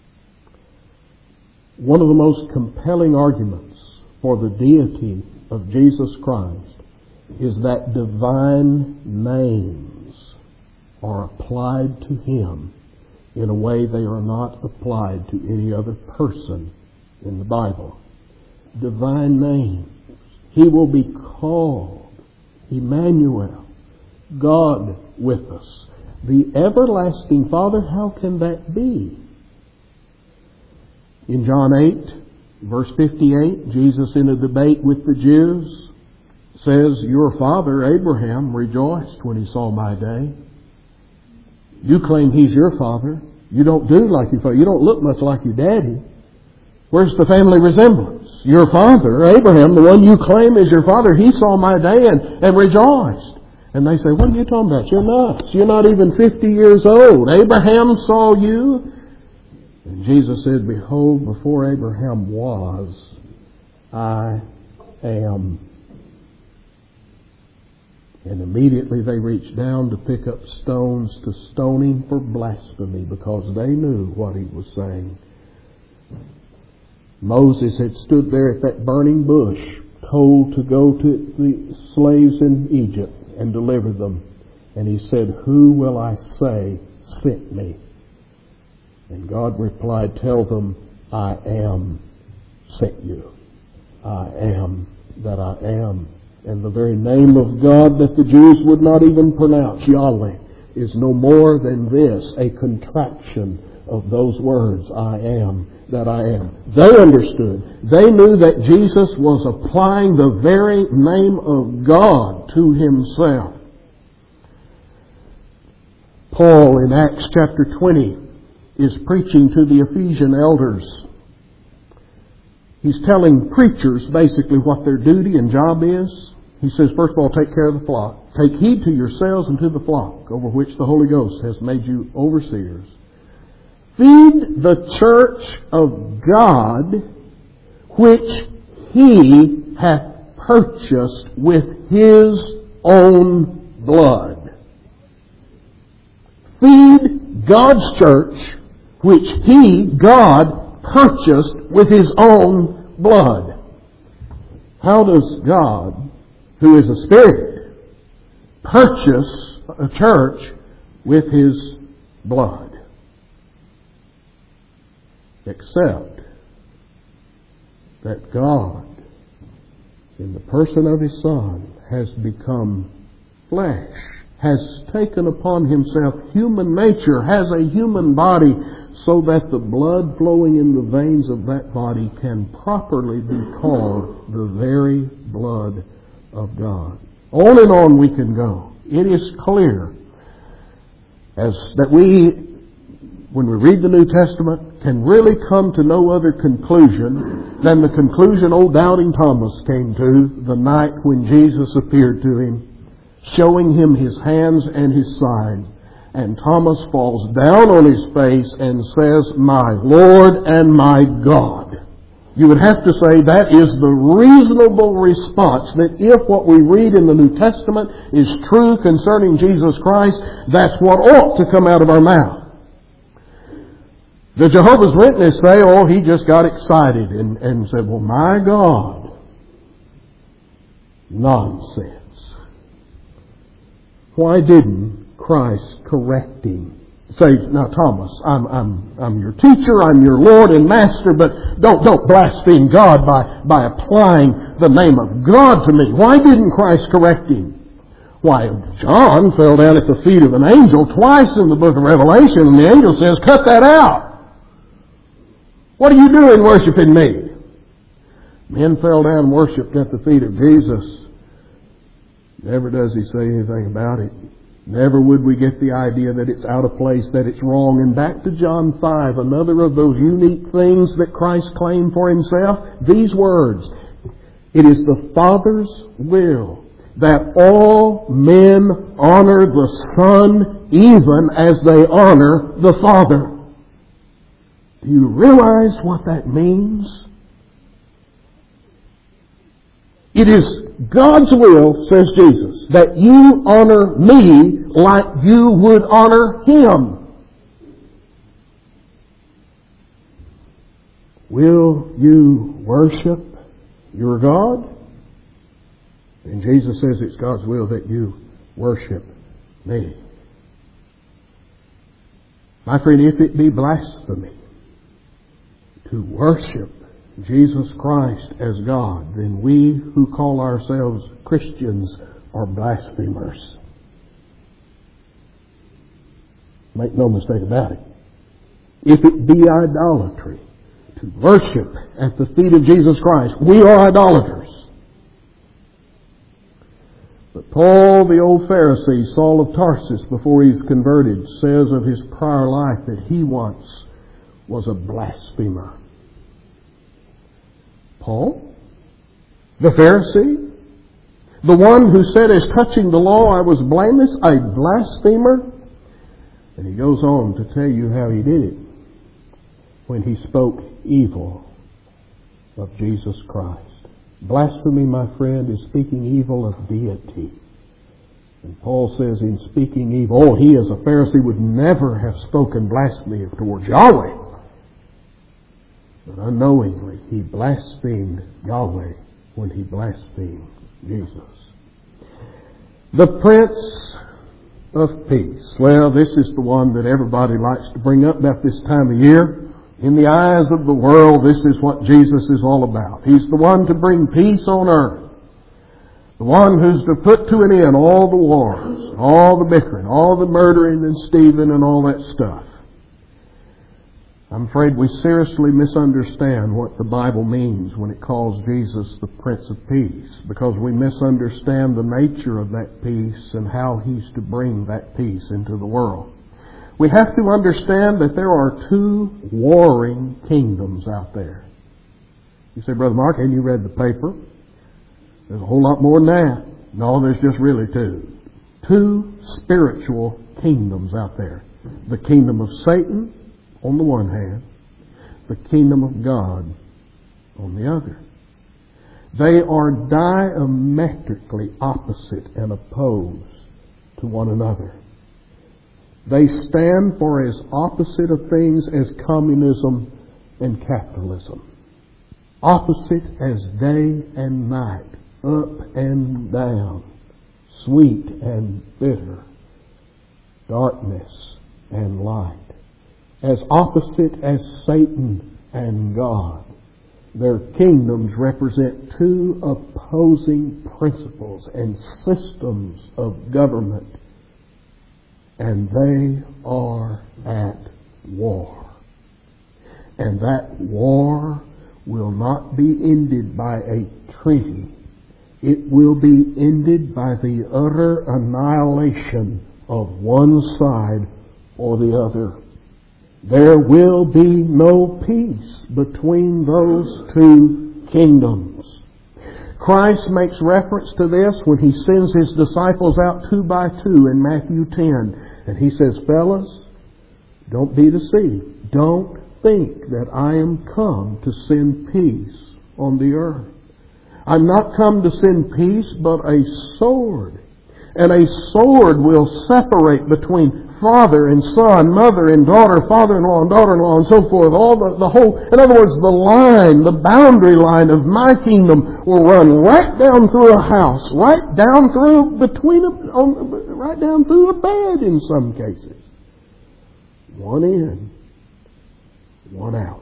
[SPEAKER 1] One of the most compelling arguments for the deity of Jesus Christ is that divine names are applied to Him in a way they are not applied to any other person in the Bible. Divine names. He will be called Emmanuel, God with us. The everlasting Father, how can that be? In John eight, verse fifty-eight, Jesus in a debate with the Jews says, "Your father Abraham rejoiced when he saw my day. You claim he's your father. You don't do like your father. You don't look much like your daddy. Where's the family resemblance? Your father, Abraham, the one you claim is your father, he saw my day and, and rejoiced." And they say, "What are you talking about? You're nuts. You're not even fifty years old. Abraham saw you." And Jesus said, "Behold, before Abraham was, I am." And immediately they reached down to pick up stones to stone him for blasphemy, because they knew what he was saying. Moses had stood there at that burning bush, told to go to the slaves in Egypt and deliver them. And he said, "Who will I say sent me?" And God replied, "Tell them, I am sent you. I am that I am." And the very name of God that the Jews would not even pronounce, Yahweh, is no more than this, a contraction of those words, I am that I am. They understood. They knew that Jesus was applying the very name of God to Himself. Paul in Acts chapter twenty is preaching to the Ephesian elders. He's telling preachers basically what their duty and job is. He says, first of all, take care of the flock. Take heed to yourselves and to the flock over which the Holy Ghost has made you overseers. Feed the church of God, which He hath purchased with His own blood. Feed God's church, which He, God, purchased with His own blood. How does God, who is a Spirit, purchase a church with His blood? Except that God, in the person of His Son, has become flesh, has taken upon Himself human nature, has a human body, so that the blood flowing in the veins of that body can properly be called the very blood of God. On and on we can go. It is clear as that we, when we read the New Testament, can really come to no other conclusion than the conclusion old doubting Thomas came to the night when Jesus appeared to him, showing him His hands and His side. And Thomas falls down on his face and says, "My Lord and my God." You would have to say that is the reasonable response, that if what we read in the New Testament is true concerning Jesus Christ, that's what ought to come out of our mouth. The Jehovah's Witnesses say, oh, he just got excited and, and said, well, my God. Nonsense. Why didn't Christ correct him? Say, now Thomas, I'm, I'm, I'm your teacher, I'm your Lord and Master, but don't, don't blaspheme God by, by applying the name of God to me. Why didn't Christ correct him? Why, John fell down at the feet of an angel twice in the book of Revelation, and the angel says, cut that out. What are you doing worshiping me? Men fell down and worshipped at the feet of Jesus. Never does he say anything about it. Never would we get the idea that it's out of place, that it's wrong. And back to John five, another of those unique things that Christ claimed for Himself. These words, it is the Father's will that all men honor the Son even as they honor the Father. Do you realize what that means? It is God's will, says Jesus, that you honor me like you would honor Him. Will you worship your God? And Jesus says it's God's will that you worship me. My friend, if it be blasphemy to worship Jesus Christ as God, then we who call ourselves Christians are blasphemers. Make no mistake about it. If it be idolatry to worship at the feet of Jesus Christ, we are idolaters. But Paul, the old Pharisee, Saul of Tarsus, before he's converted, says of his prior life that he once was a blasphemer. Paul, the Pharisee, the one who said as touching the law I was blameless, a blasphemer. And he goes on to tell you how he did it when he spoke evil of Jesus Christ. Blasphemy, my friend, is speaking evil of deity. And Paul says in speaking evil, oh, he as a Pharisee would never have spoken blasphemy towards Yahweh. But unknowingly, he blasphemed Yahweh when he blasphemed Jesus. The Prince of Peace. Well, this is the one that everybody likes to bring up about this time of year. In the eyes of the world, this is what Jesus is all about. He's the one to bring peace on earth. The one who's to put to an end all the wars, all the bickering, all the murdering and Stephen and all that stuff. I'm afraid we seriously misunderstand what the Bible means when it calls Jesus the Prince of Peace, because we misunderstand the nature of that peace and how He's to bring that peace into the world. We have to understand that there are two warring kingdoms out there. You say, Brother Mark, haven't you read the paper? There's a whole lot more than that. No, there's just really two. Two spiritual kingdoms out there. The kingdom of Satan on the one hand, the kingdom of God on the other. They are diametrically opposite and opposed to one another. They stand for as opposite of things as communism and capitalism. Opposite as day and night, up and down, sweet and bitter, darkness and light. As opposite as Satan and God. Their kingdoms represent two opposing principles and systems of government. And they are at war. And that war will not be ended by a treaty. It will be ended by the utter annihilation of one side or the other. There will be no peace between those two kingdoms. Christ makes reference to this when He sends His disciples out two by two in Matthew ten. And He says, fellas, don't be deceived. Don't think that I am come to send peace on the earth. I'm not come to send peace, but a sword. And a sword will separate between father and son, mother and daughter, father-in-law and daughter-in-law, and so forth. All the, the whole, in other words, the line, the boundary line of my kingdom will run right down through a house, right down through between, a, on, right down through a bed in some cases. One in, one out.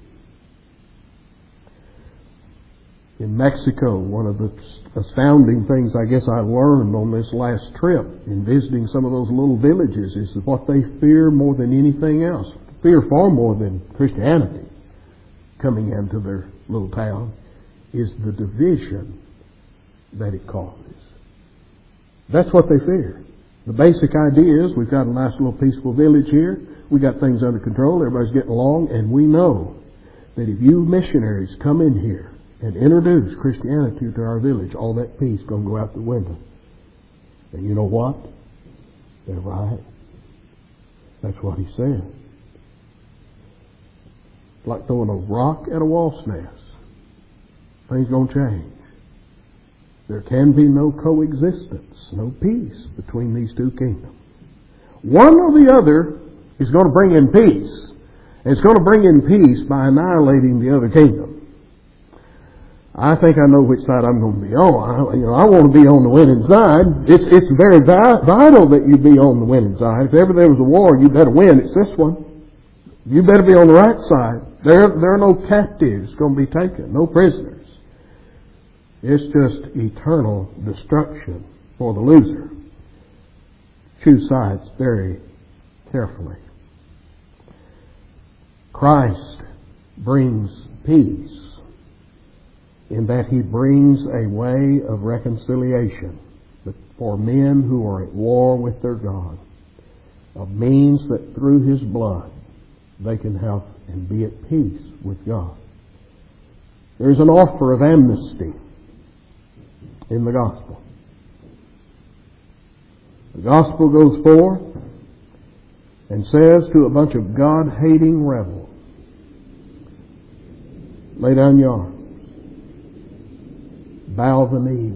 [SPEAKER 1] In Mexico, one of the astounding things I guess I learned on this last trip in visiting some of those little villages is that what they fear more than anything else, fear far more than Christianity coming into their little town, is the division that it causes. That's what they fear. The basic idea is we've got a nice little peaceful village here. We got things under control. Everybody's getting along. And we know that if you missionaries come in here and introduce Christianity to our village, all that peace is going to go out the window. And you know what? They're right. That's what he said. It's like throwing a rock at a wasp nest. Things going to change. There can be no coexistence, no peace between these two kingdoms. One or the other is going to bring in peace. And it's going to bring in peace by annihilating the other kingdom. I think I know which side I'm going to be on. I, you know, I want to be on the winning side. It's it's very vi- vital that you be on the winning side. If ever there was a war, you better win. It's this one. You better be on the right side. There, there are no captives going to be taken, no prisoners. It's just eternal destruction for the loser. Choose sides very carefully. Christ brings peace in that He brings a way of reconciliation for men who are at war with their God, a means that through His blood they can have and be at peace with God. There's an offer of amnesty in the gospel. The gospel goes forth and says to a bunch of God-hating rebels, lay down your arms, bow the knee,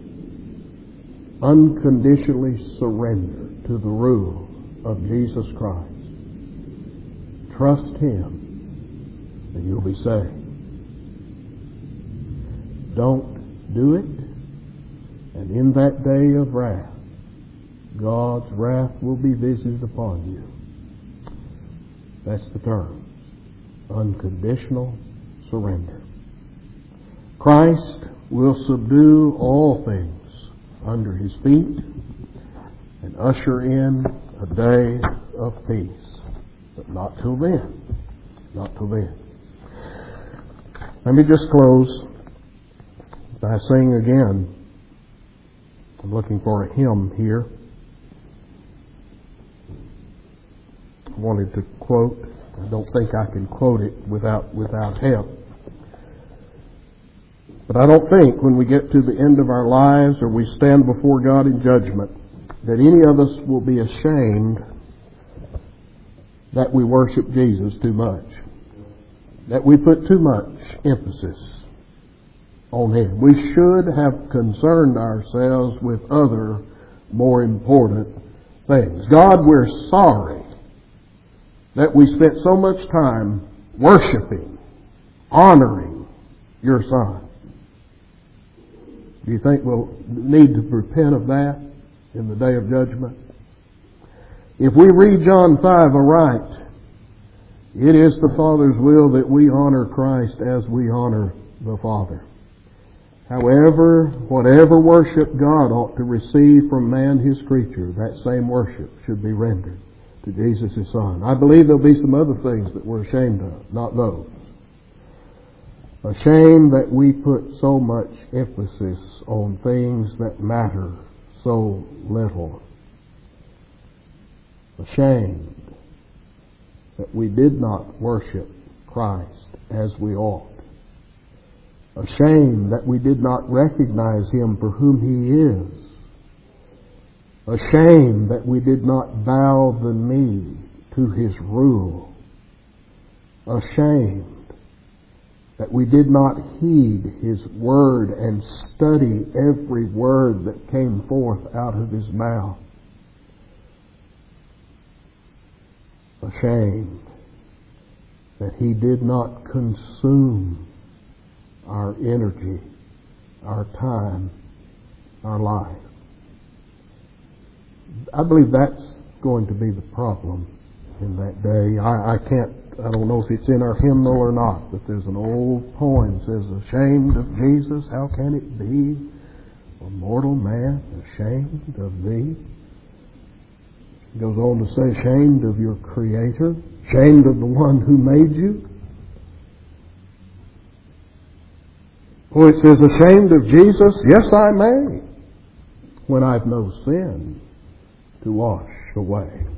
[SPEAKER 1] unconditionally surrender to the rule of Jesus Christ. Trust Him and you'll be saved. Don't do it, and in that day of wrath, God's wrath will be visited upon you. That's the term. Unconditional surrender. Christ will subdue all things under His feet and usher in a day of peace. But not till then. Not till then. Let me just close by saying again, I'm looking for a hymn here. I wanted to quote. I don't think I can quote it without without help. But I don't think when we get to the end of our lives or we stand before God in judgment that any of us will be ashamed that we worship Jesus too much. That we put too much emphasis on Him. We should have concerned ourselves with other more important things. God, we're sorry that we spent so much time worshiping, honoring your Son. Do you think we'll need to repent of that in the day of judgment? If we read John five aright, it is the Father's will that we honor Christ as we honor the Father. However, whatever worship God ought to receive from man, His creature, that same worship should be rendered to Jesus, His Son. I believe there'll be some other things that we're ashamed of, not those. Ashamed that we put so much emphasis on things that matter so little. Ashamed that we did not worship Christ as we ought. Ashamed that we did not recognize Him for whom He is. Ashamed that we did not bow the knee to His rule. Ashamed that we did not heed His word and study every word that came forth out of His mouth. Ashamed that He did not consume our energy, our time, our life. I believe that's going to be the problem in that day. I, I can't, I don't know if it's in our hymnal or not, but there's an old poem that says, ashamed of Jesus, how can it be? A mortal man ashamed of thee? It goes on to say, ashamed of your Creator, ashamed of the one who made you. Or it says, ashamed of Jesus, yes I may, when I've no sin to wash away.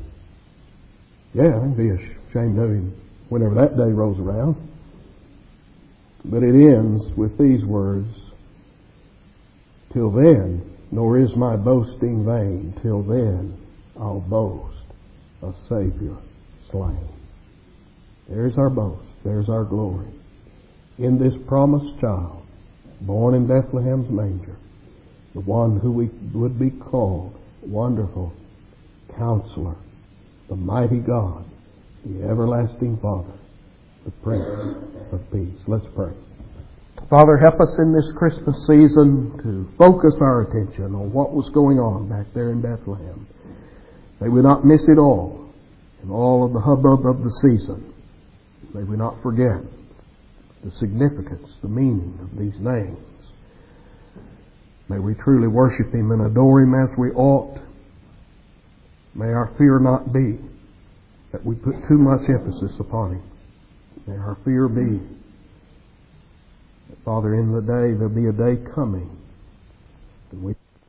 [SPEAKER 1] Yeah, I can be ashamed of Him whenever that day rolls around. But it ends with these words, till then, nor is my boasting vain, till then I'll boast a Savior slain. There's our boast, there's our glory. In this promised child, born in Bethlehem's manger, the one who we would be called Wonderful Counselor, the Mighty God, the Everlasting Father, the Prince of Peace. Let's pray. Father, help us in this Christmas season to focus our attention on what was going on back there in Bethlehem. May we not miss it all in all of the hubbub of the season. May we not forget the significance, the meaning of these names. May we truly worship Him and adore Him as we ought. May our fear not be that we put too much emphasis upon Him. May our fear be that, Father, in the day, there'll be a day coming when we